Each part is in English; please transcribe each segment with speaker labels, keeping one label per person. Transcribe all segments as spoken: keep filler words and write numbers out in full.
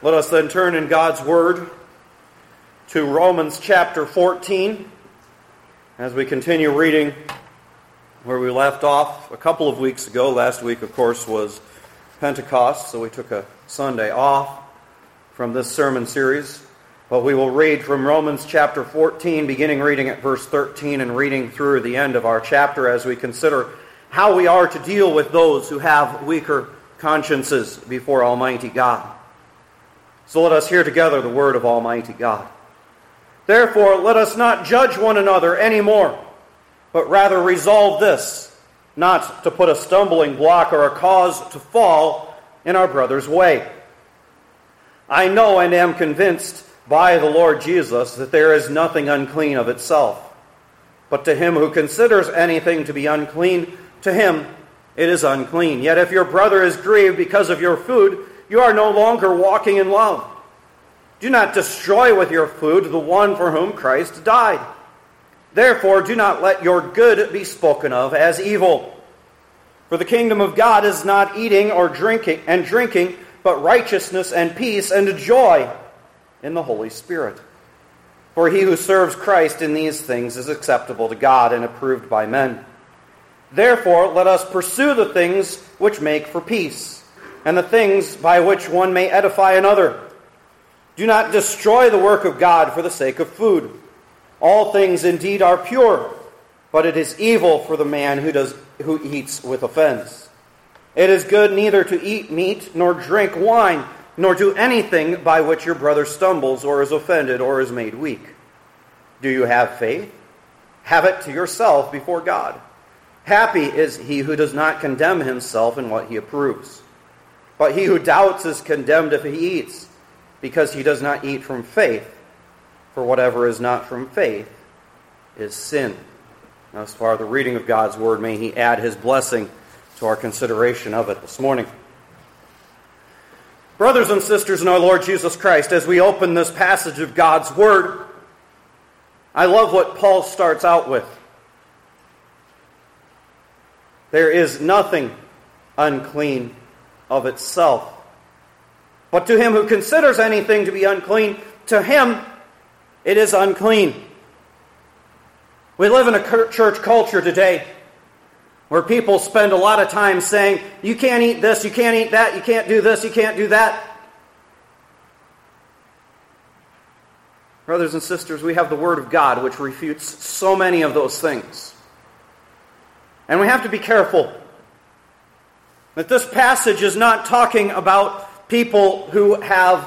Speaker 1: Let us then turn in God's Word to Romans chapter fourteen as we continue reading where we left off a couple of weeks ago. Last week, of course, was Pentecost, so we took a Sunday off from this sermon series. But we will read from Romans chapter fourteen, beginning reading at verse thirteen and reading through the end of our chapter as we consider how we are to deal with those who have weaker consciences before Almighty God. So let us hear together the word of Almighty God. Therefore, let us not judge one another any more, but rather resolve this, not to put a stumbling block or a cause to fall in our brother's way. I know and am convinced by the Lord Jesus that there is nothing unclean of itself. But to him who considers anything to be unclean, to him it is unclean. Yet if your brother is grieved because of your food, you are no longer walking in love. Do not destroy with your food the one for whom Christ died. Therefore, do not let your good be spoken of as evil. For the kingdom of God is not eating or drinking and drinking, but righteousness and peace and joy in the Holy Spirit. For he who serves Christ in these things is acceptable to God and approved by men. Therefore, let us pursue the things which make for peace, and the things by which one may edify another. Do not destroy the work of God for the sake of food. All things indeed are pure, but it is evil for the man who does who eats with offense. It is good neither to eat meat nor drink wine, nor do anything by which your brother stumbles or is offended or is made weak. Do you have faith? Have it to yourself before God. Happy is he who does not condemn himself in what he approves. But he who doubts is condemned if he eats, because he does not eat from faith. For whatever is not from faith is sin. Thus far, the reading of God's Word, may he add his blessing to our consideration of it this morning. Brothers and sisters in our Lord Jesus Christ, as we open this passage of God's Word, I love what Paul starts out with. There is nothing unclean of itself. But to him who considers anything to be unclean, to him it is unclean. We live in a church culture today where people spend a lot of time saying, you can't eat this, you can't eat that, you can't do this, you can't do that. Brothers and sisters, we have the Word of God which refutes so many of those things. And we have to be careful that this passage is not talking about people who have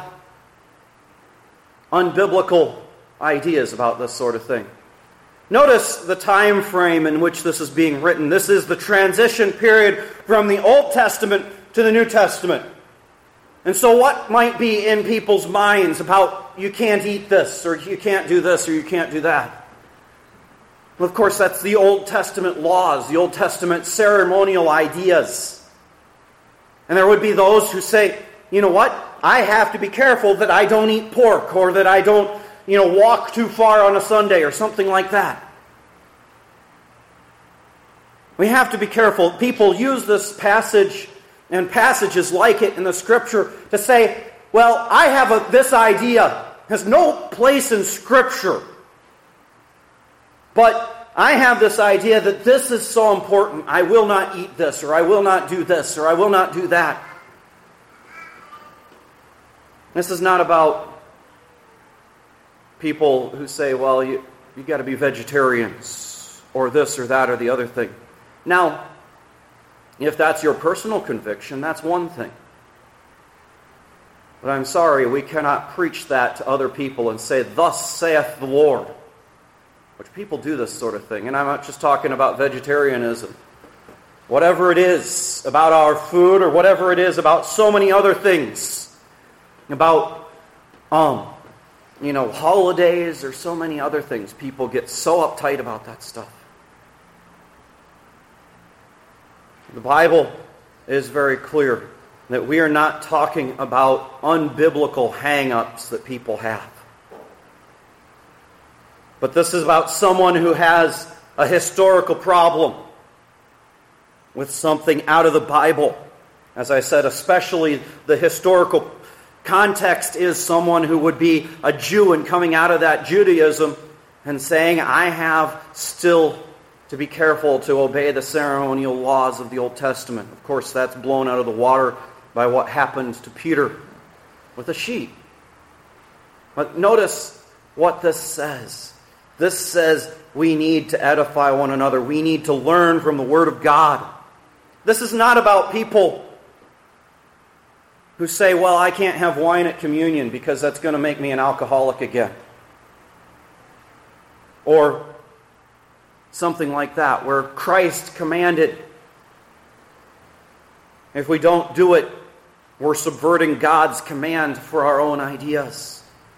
Speaker 1: unbiblical ideas about this sort of thing. Notice the time frame in which this is being written. This is the transition period from the Old Testament to the New Testament. And so what might be in people's minds about you can't eat this, or you can't do this, or you can't do that? Well, of course, that's the Old Testament laws, the Old Testament ceremonial ideas. And there would be those who say, you know what? I have to be careful that I don't eat pork, or that I don't, you know, walk too far on a Sunday, or something like that. We have to be careful. People use this passage and passages like it in the Scripture to say, well, I have a, this idea. It has no place in Scripture. But I have this idea that this is so important. I will not eat this, or I will not do this, or I will not do that. This is not about people who say, well, you, you got to be vegetarians, or this, or that, or the other thing. Now, if that's your personal conviction, that's one thing. But I'm sorry, we cannot preach that to other people and say, thus saith the Lord. Which people do this sort of thing. And I'm not just talking about vegetarianism. Whatever it is about our food, or whatever it is about so many other things. About, um, you know, holidays, or so many other things. People get so uptight about that stuff. The Bible is very clear that we are not talking about unbiblical hang-ups that people have. But this is about someone who has a historical problem with something out of the Bible. As I said, especially the historical Context is someone who would be a Jew and coming out of that Judaism and saying, I have still to be careful to obey the ceremonial laws of the Old Testament. Of course, that's blown out of the water by what happened to Peter with the sheep. But notice what this says. This says we need to edify one another. We need to learn from the Word of God. This is not about people who say, well, I can't have wine at communion because that's going to make me an alcoholic again. Or something like that, where Christ commanded, if we don't do it, we're subverting God's command for our own ideas.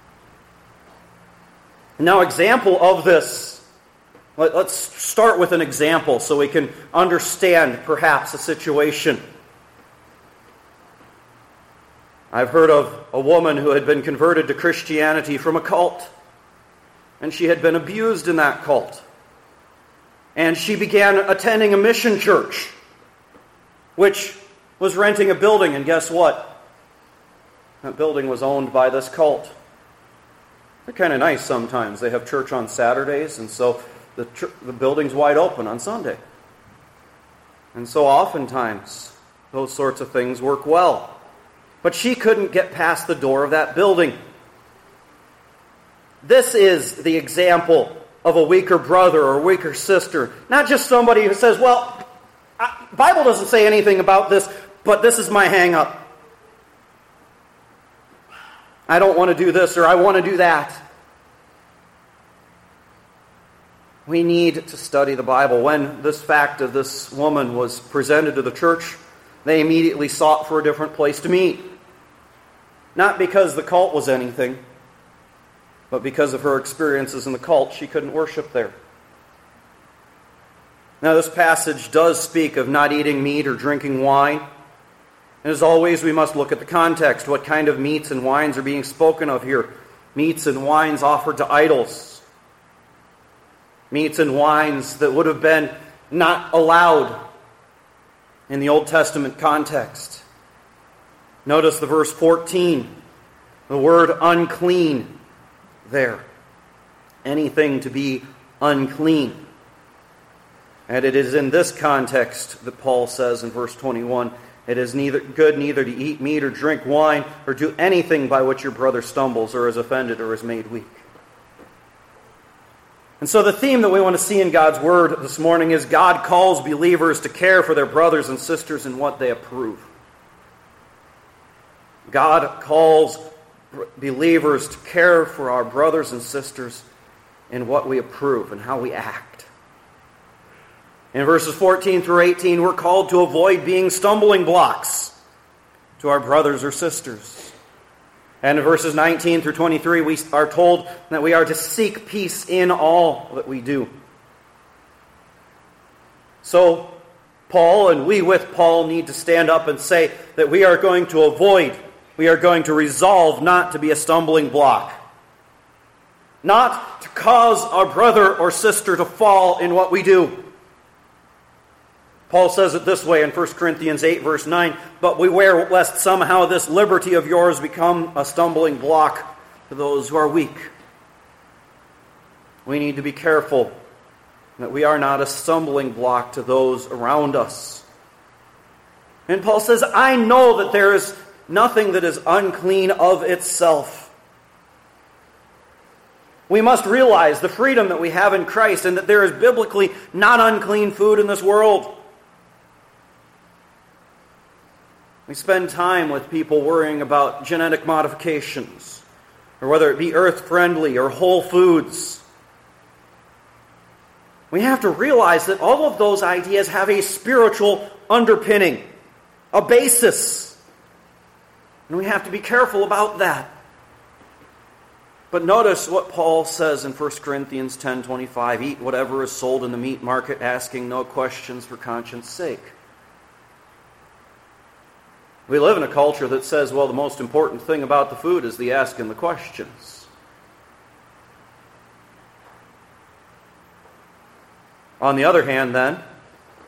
Speaker 1: Now, example of this, let, let's start with an example so we can understand perhaps a situation. I've heard of a woman who had been converted to Christianity from a cult, and she had been abused in that cult. And she began attending a mission church, which was renting a building, and guess what? That building was owned by this cult. They're kind of nice sometimes. They have church on Saturdays, and so the, ch- the building's wide open on Sunday. And so oftentimes, those sorts of things work well. But she couldn't get past the door of that building. This is the example of a weaker brother or weaker sister. Not just somebody who says, well, the Bible doesn't say anything about this, but this is my hang-up. I don't want to do this, or I want to do that. We need to study the Bible. When this fact of this woman was presented to the church, they immediately sought for a different place to meet. Not because the cult was anything, but because of her experiences in the cult, she couldn't worship there. Now, this passage does speak of not eating meat or drinking wine. And as always, we must look at the context. What kind of meats and wines are being spoken of here? Meats and wines offered to idols. Meats and wines that would have been not allowed in the Old Testament context. Notice the verse fourteen. The word unclean there. Anything to be unclean. And it is in this context that Paul says in verse twenty-one, it is neither good neither to eat meat or drink wine or do anything by which your brother stumbles or is offended or is made weak. And so the theme that we want to see in God's Word this morning is God calls believers to care for their brothers and sisters in what they approve. God calls believers to care for our brothers and sisters in what we approve and how we act. In verses fourteen through eighteen, we're called to avoid being stumbling blocks to our brothers or sisters. And in verses nineteen through twenty-three, we are told that we are to seek peace in all that we do. So, Paul and we with Paul need to stand up and say that we are going to avoid, we are going to resolve not to be a stumbling block. Not to cause our brother or sister to fall in what we do. Paul says it this way in First Corinthians eight, verse nine, but beware lest somehow this liberty of yours become a stumbling block to those who are weak. We need to be careful that we are not a stumbling block to those around us. And Paul says, I know that there is nothing that is unclean of itself. We must realize the freedom that we have in Christ and that there is biblically not unclean food in this world. We spend time with people worrying about genetic modifications, or whether it be earth-friendly or whole foods. We have to realize that all of those ideas have a spiritual underpinning, a basis. And we have to be careful about that. But notice what Paul says in First Corinthians ten twenty-five, eat whatever is sold in the meat market, asking no questions for conscience sake. We live in a culture that says, well, the most important thing about the food is the asking the questions. On the other hand, then,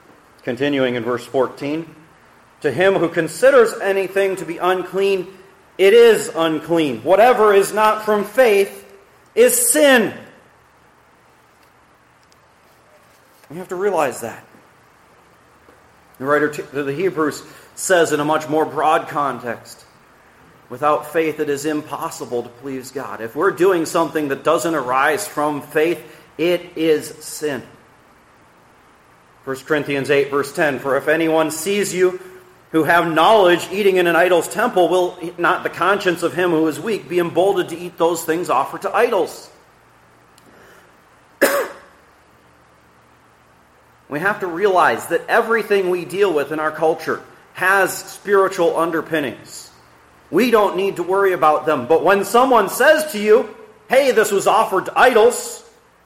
Speaker 1: continuing in verse fourteen, to him who considers anything to be unclean, it is unclean. Whatever is not from faith is sin. We have to realize that. The writer to the Hebrews says in a much more broad context, without faith it is impossible to please God. If we're doing something that doesn't arise from faith, it is sin. First Corinthians eight verse ten, for if anyone sees you who have knowledge eating in an idol's temple, will not the conscience of him who is weak be emboldened to eat those things offered to idols? We have to realize that everything we deal with in our culture has spiritual underpinnings. We don't need to worry about them. But when someone says to you, hey, this was offered to idols,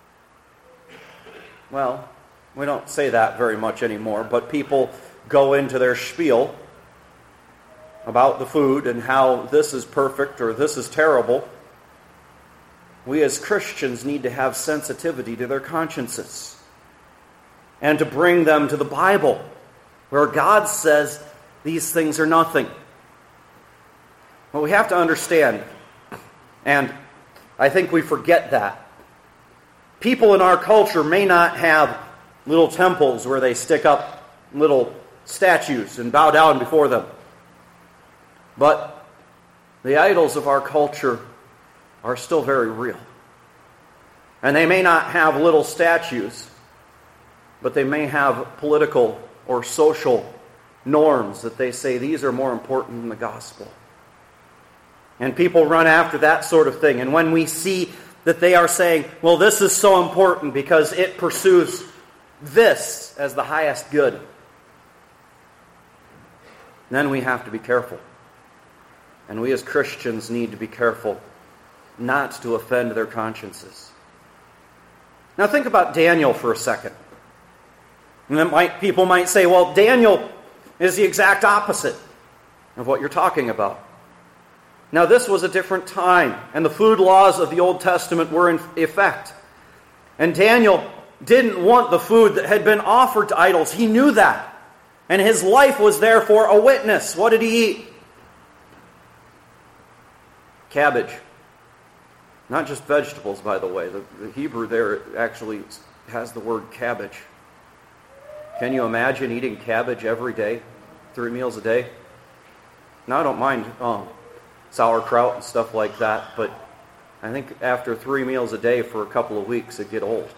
Speaker 1: well, we don't say that very much anymore, but people go into their spiel about the food and how this is perfect or this is terrible. We as Christians need to have sensitivity to their consciences and to bring them to the Bible, where God says these things are nothing. Well, we have to understand, and I think we forget that, people in our culture may not have little temples where they stick up little statues and bow down before them. But the idols of our culture are still very real. And they may not have little statues, but they may have political or social norms that they say these are more important than the gospel. And people run after that sort of thing. And when we see that they are saying, well, this is so important because it pursues this as the highest good, then we have to be careful. And we as Christians need to be careful not to offend their consciences. Now think about Daniel for a second. And then might, people might say, well, Daniel is the exact opposite of what you're talking about. Now this was a different time, and the food laws of the Old Testament were in effect. And Daniel didn't want the food that had been offered to idols. He knew that. And his life was therefore a witness. What did he eat? Cabbage. Not just vegetables, by the way. The, the Hebrew there actually has the word cabbage. Can you imagine eating cabbage every day? Three meals a day? Now, I don't mind um, sauerkraut and stuff like that, but I think after three meals a day for a couple of weeks, it'd get old.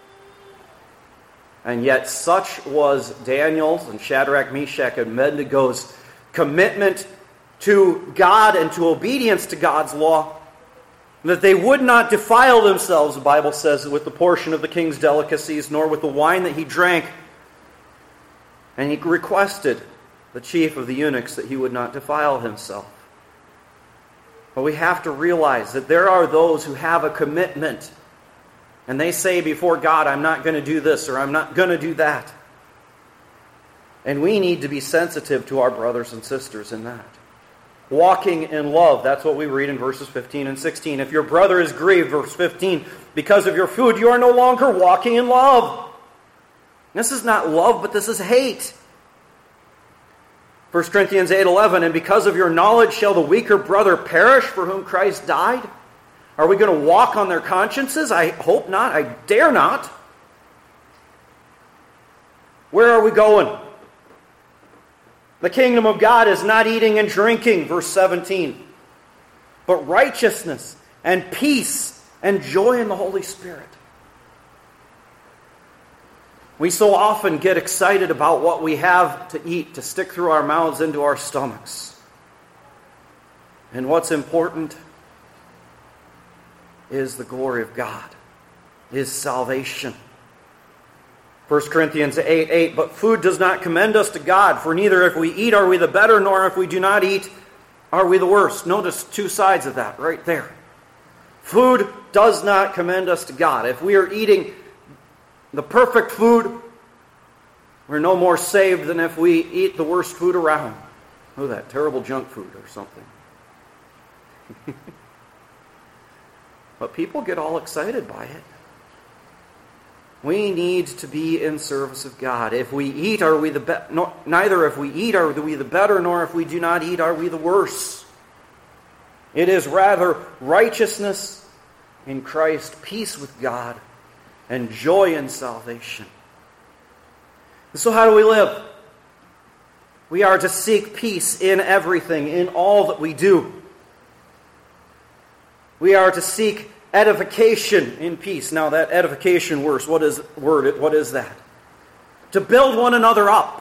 Speaker 1: And yet such was Daniel's and Shadrach, Meshach, and Abednego's commitment to God and to obedience to God's law, that they would not defile themselves, the Bible says, with the portion of the king's delicacies, nor with the wine that he drank. And he requested the chief of the eunuchs that he would not defile himself. But we have to realize that there are those who have a commitment, and they say before God, I'm not going to do this or I'm not going to do that. And we need to be sensitive to our brothers and sisters in that. Walking in love, that's what we read in verses fifteen and sixteen. If your brother is grieved, verse fifteen, because of your food, you are no longer walking in love. This is not love, but this is hate. First Corinthians eight eleven, and because of your knowledge shall the weaker brother perish for whom Christ died? Are we going to walk on their consciences? I hope not. I dare not. Where are we going? The kingdom of God is not eating and drinking, verse seventeen, but righteousness and peace and joy in the Holy Spirit. We so often get excited about what we have to eat, to stick through our mouths into our stomachs. And what's important is the glory of God, is salvation. First Corinthians eight eight, but food does not commend us to God, for neither if we eat are we the better, nor if we do not eat are we the worse. Notice two sides of that right there. Food does not commend us to God. If we are eating the perfect food, we're no more saved than if we eat the worst food around. Oh, that terrible junk food or something. But people get all excited by it. We need to be in service of God. If we eat, are we the be- no, neither if we eat are we the better, nor if we do not eat are we the worse. It is rather righteousness in Christ, peace with God, and joy in salvation. And so how do we live? We are to seek peace in everything, in all that we do. We are to seek edification in peace. Now that edification word, what is word? What is that? To build one another up.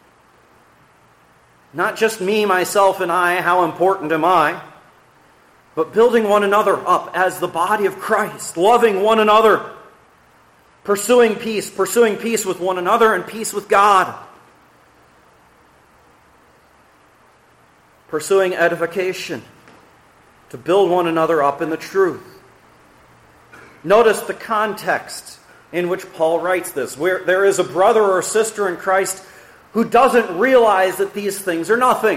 Speaker 1: Not just me, myself, and I, how important am I? But building one another up as the body of Christ, loving one another, pursuing peace, pursuing peace with one another and peace with God. Pursuing edification, to build one another up in the truth. Notice the context in which Paul writes this. Where there is a brother or sister in Christ who doesn't realize that these things are nothing.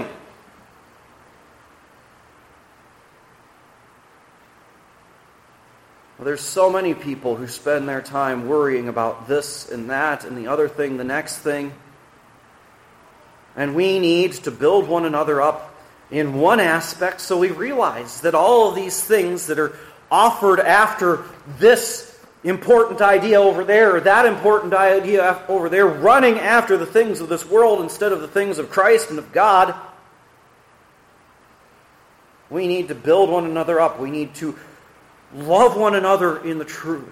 Speaker 1: Well, there's so many people who spend their time worrying about this and that and the other thing, the next thing. And we need to build one another up in one aspect so we realize that all of these things that are offered after this important idea over there or that important idea over there, running after the things of this world instead of the things of Christ and of God, we need to build one another up. We need to love one another in the truth.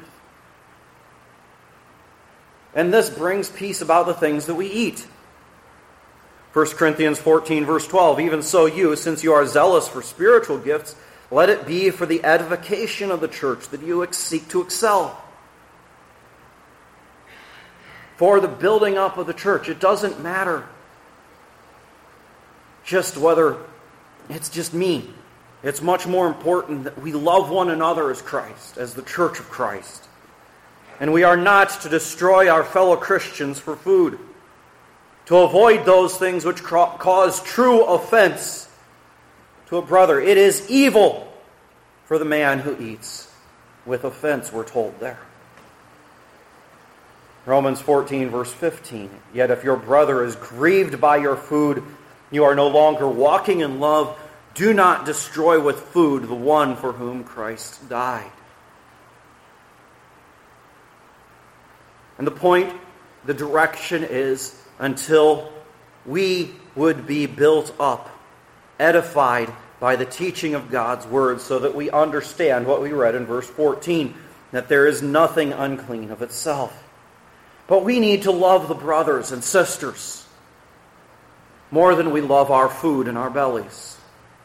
Speaker 1: And this brings peace about the things that we eat. First Corinthians fourteen, verse twelve, even so you, since you are zealous for spiritual gifts, let it be for the edification of the church that you seek to excel. For the building up of the church, it doesn't matter just whether it's just me. It's much more important that we love one another as Christ, as the church of Christ. And we are not to destroy our fellow Christians for food, to avoid those things which cause true offense to a brother. It is evil for the man who eats with offense, we're told there. Romans fourteen, verse fifteen. Yet if your brother is grieved by your food, you are no longer walking in love. Do not destroy with food the one for whom Christ died. And the point, the direction is until we would be built up, edified by the teaching of God's Word, so that we understand what we read in verse fourteen, that there is nothing unclean of itself. But we need to love the brothers and sisters more than we love our food and our bellies.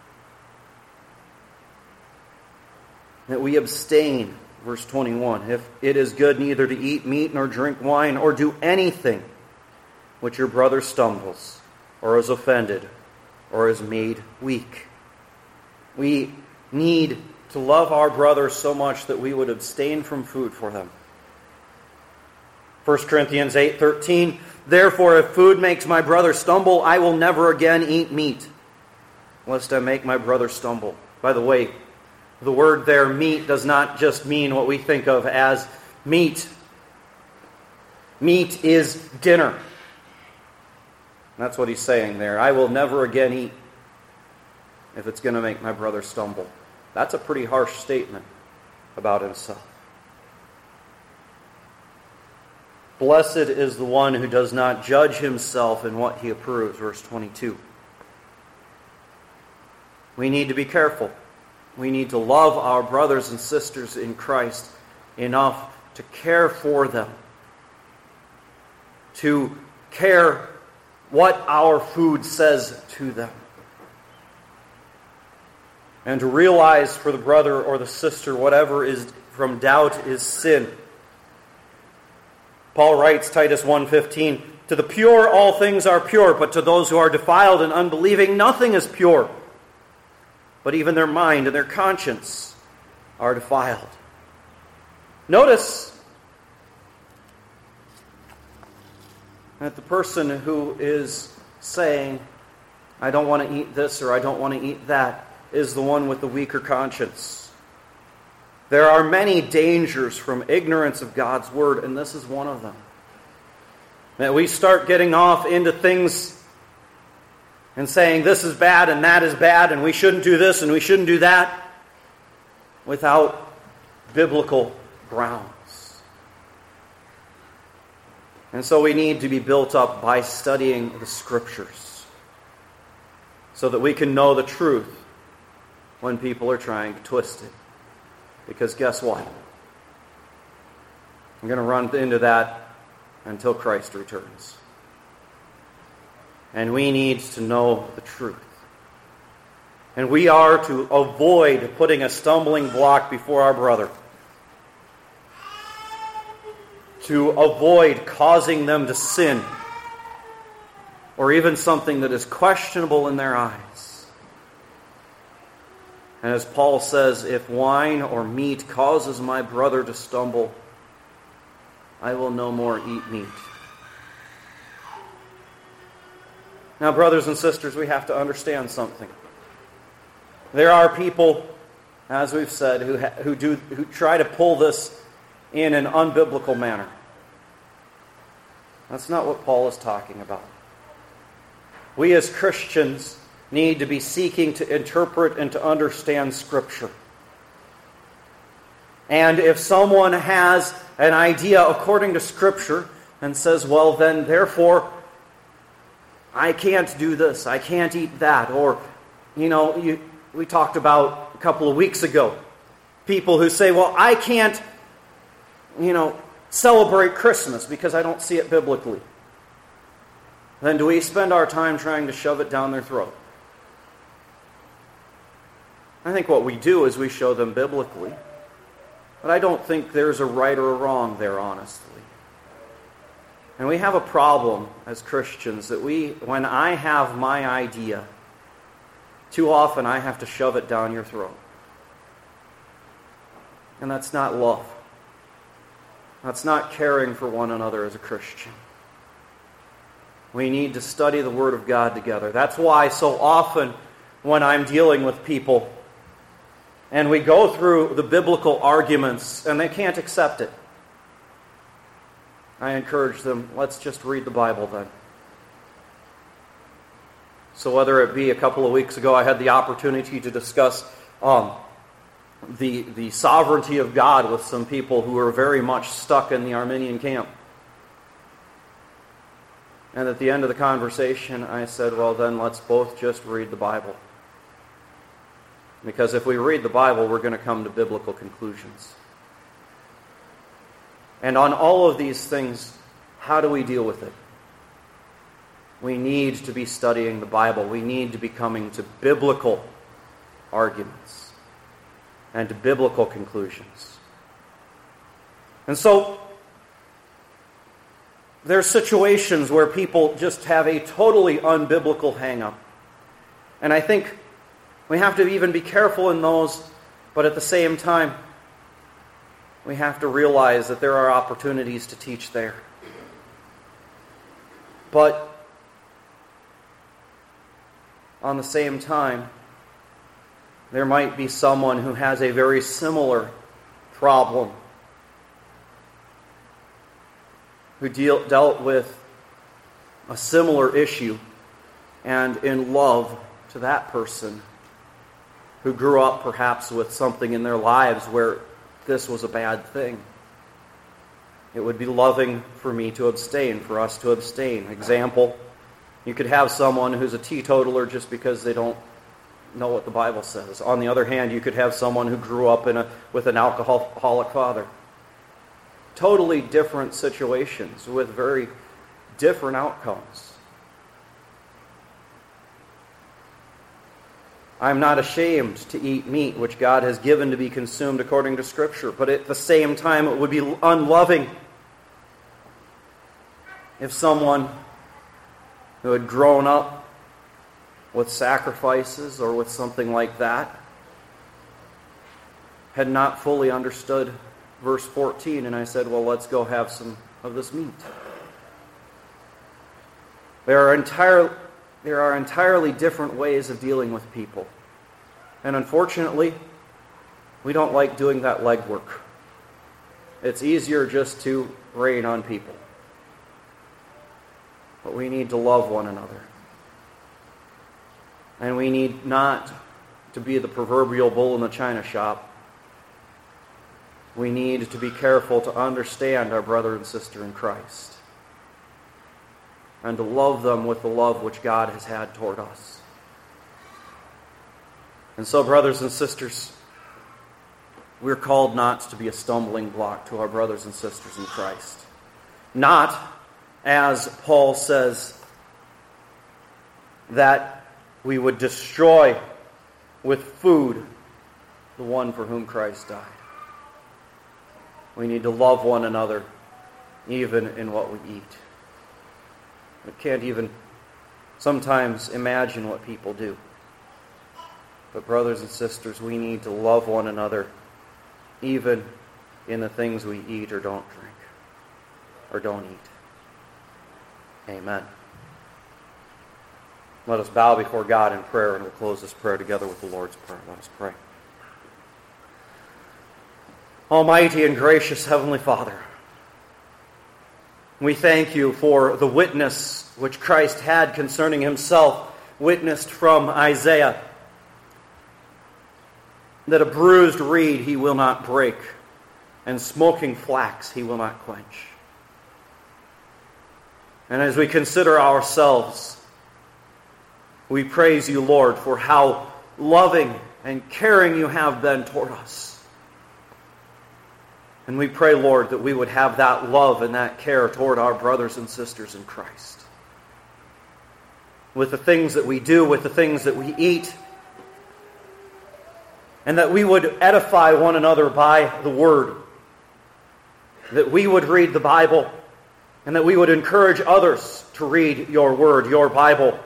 Speaker 1: That we abstain, verse twenty-one, if it is good neither to eat meat nor drink wine or do anything which your brother stumbles or is offended or is made weak. We need to love our brothers so much that we would abstain from food for them. First Corinthians eight thirteen, therefore if food makes my brother stumble, I will never again eat meat, lest I make my brother stumble. By the way, the word there, meat, does not just mean what we think of as meat. Meat is dinner. That's what he's saying there. I will never again eat if it's going to make my brother stumble. That's a pretty harsh statement about himself. Blessed is the one who does not judge himself in what he approves, verse twenty-two. We need to be careful. We need to love our brothers and sisters in Christ enough to care for them, to care what our food says to them, and to realize for the brother or the sister whatever is from doubt is sin. Paul writes, Titus one fifteen, to the pure all things are pure, but to those who are defiled and unbelieving nothing is pure. But even their mind and their conscience are defiled. Notice that the person who is saying, I don't want to eat this or I don't want to eat that, is the one with the weaker conscience. There are many dangers from ignorance of God's Word, and this is one of them. That we start getting off into things and saying this is bad and that is bad and we shouldn't do this and we shouldn't do that without biblical grounds. And so we need to be built up by studying the Scriptures so that we can know the truth when people are trying to twist it. Because guess what? I'm going to run into that until Christ returns. And we need to know the truth. And we are to avoid putting a stumbling block before our brother. To avoid causing them to sin. Or even something that is questionable in their eyes. And as Paul says, if wine or meat causes my brother to stumble, I will no more eat meat. Now, brothers and sisters, we have to understand something. There are people, as we've said, who ha- who do who try to pull this in an unbiblical manner. That's not what Paul is talking about. We as Christians need to be seeking to interpret and to understand Scripture. And if someone has an idea according to Scripture and says, well, then, therefore, I can't do this, I can't eat that, or, you know, you, we talked about a couple of weeks ago, people who say, well, I can't, you know, celebrate Christmas because I don't see it biblically. Then do we spend our time trying to shove it down their throat? I think what we do is we show them biblically. But I don't think there's a right or a wrong there, honestly. And we have a problem as Christians that we, when I have my idea, too often I have to shove it down your throat. And that's not love. That's not caring for one another as a Christian. We need to study the Word of God together. That's why so often when I'm dealing with people and we go through the biblical arguments and they can't accept it, I encourage them, let's just read the Bible then. So whether it be a couple of weeks ago, I had the opportunity to discuss um, the, the sovereignty of God with some people who were very much stuck in the Arminian camp. And at the end of the conversation, I said, well then, let's both just read the Bible. Because if we read the Bible, we're going to come to biblical conclusions. And on all of these things, how do we deal with it? We need to be studying the Bible. We need to be coming to biblical arguments and to biblical conclusions. And so, there are situations where people just have a totally unbiblical hang-up. And I think we have to even be careful in those, but at the same time, we have to realize that there are opportunities to teach there. But on the same time, there might be someone who has a very similar problem, who deal, dealt with a similar issue, and in love to that person, who grew up perhaps with something in their lives where this was a bad thing. It would be loving for me to abstain, for us to abstain. Example, you could have someone who's a teetotaler just because they don't know what the Bible says. On the other hand, you could have someone who grew up in a, with an alcoholic father. Totally different situations with very different outcomes. I am not ashamed to eat meat which God has given to be consumed according to Scripture, but at the same time it would be unloving if someone who had grown up with sacrifices or with something like that had not fully understood verse fourteen, and I said, well, let's go have some of this meat. There are entire, there are entirely different ways of dealing with people. And unfortunately, we don't like doing that legwork. It's easier just to rain on people. But we need to love one another. And we need not to be the proverbial bull in the china shop. We need to be careful to understand our brother and sister in Christ and to love them with the love which God has had toward us. And so, brothers and sisters, we're called not to be a stumbling block to our brothers and sisters in Christ. Not, as Paul says, that we would destroy with food the one for whom Christ died. We need to love one another even in what we eat. We can't even sometimes imagine what people do. But brothers and sisters, we need to love one another even in the things we eat or don't drink or don't eat. Amen. Let us bow before God in prayer, and we'll close this prayer together with the Lord's Prayer. Let us pray. Almighty and gracious Heavenly Father, we thank you for the witness which Christ had concerning himself, witnessed from Isaiah, that a bruised reed he will not break, and smoking flax he will not quench. And as we consider ourselves, we praise you, Lord, for how loving and caring you have been toward us. And we pray, Lord, that we would have that love and that care toward our brothers and sisters in Christ. With the things that we do, with the things that we eat, and that we would edify one another by the Word. That we would read the Bible, and that we would encourage others to read your Word, your Bible.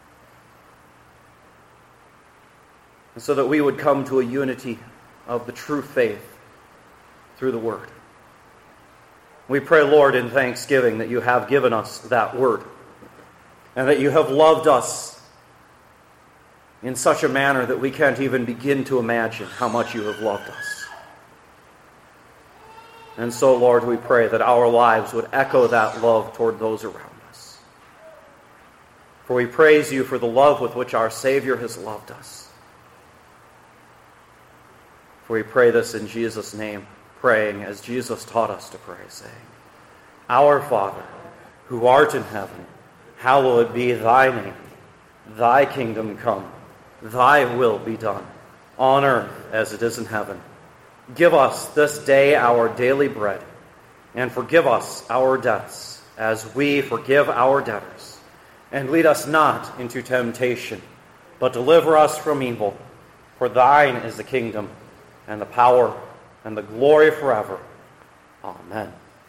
Speaker 1: And so that we would come to a unity of the true faith through the Word. We pray, Lord, in thanksgiving that you have given us that Word, and that you have loved us in such a manner that we can't even begin to imagine how much you have loved us. And so, Lord, we pray that our lives would echo that love toward those around us. For we praise you for the love with which our Savior has loved us. For we pray this in Jesus' name, praying as Jesus taught us to pray, saying, Our Father, who art in heaven, hallowed be thy name. Thy kingdom come, thy will be done, on earth as it is in heaven. Give us this day our daily bread, and forgive us our debts, as we forgive our debtors. And lead us not into temptation, but deliver us from evil. For thine is the kingdom, and the power, and the glory forever. Amen.